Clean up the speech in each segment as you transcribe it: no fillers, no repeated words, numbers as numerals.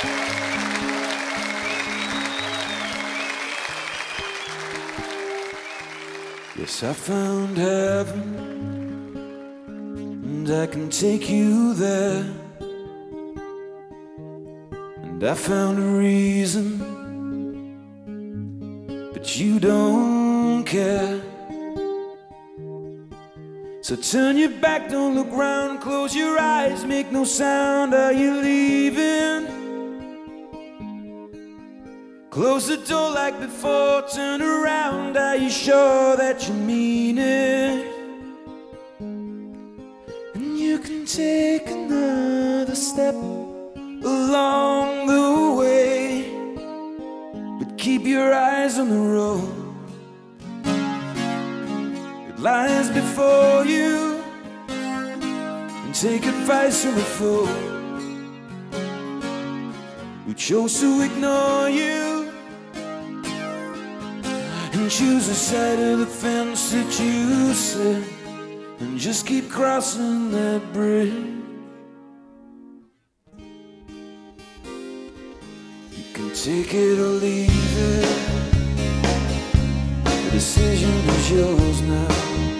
Yes, I found heaven, and I can take you there. And I found a reason, but you don't care. So turn your back, don't look round, close your eyes, make no sound. Are you leaving? Close the door like before, turn around. Are you sure that you mean it? And you can take another step along the way, but keep your eyes on the road. It lies before you, and take advice from a fool who chose to ignore you, and choose the side of the fence that you said, and just keep crossing that bridge. You can take it or leave it, the decision is yours now.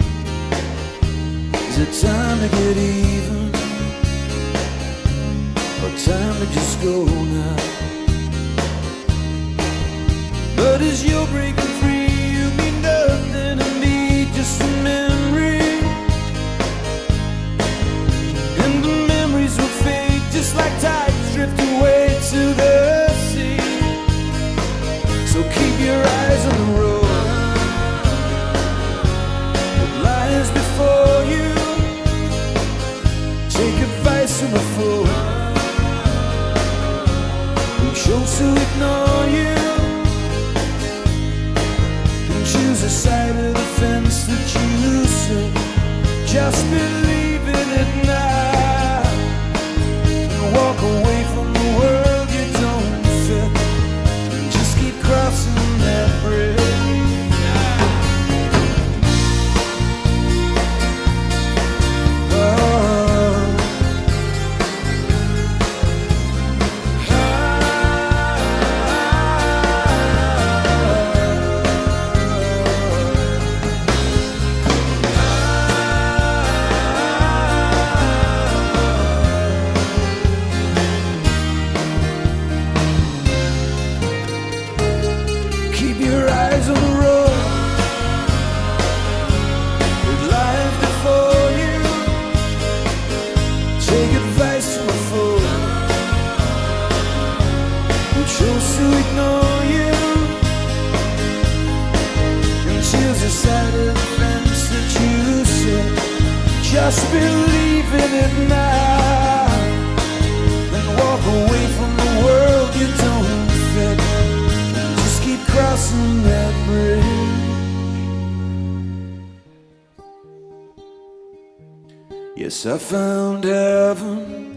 Is it time to get even, or time to just go now? But as you're breaking free, you mean nothing to me, just a memory. And the memories will fade, just like tides drift away to the sea. So keep your eyes on the road that lies before you. Take advice from a fool who chose to ignore you, and choose a side of the fence that you said, just believe in it now, and walk away from the world you don't fit, and just keep crossing that bridge. Keep your eyes on the road that lies before you. Take advice from a fool who chose to ignore you, and choose the side of the fence that you said, just believe in it now, then walk away from the world you don't fit, keep crossing that bridge. Yes, I found heaven,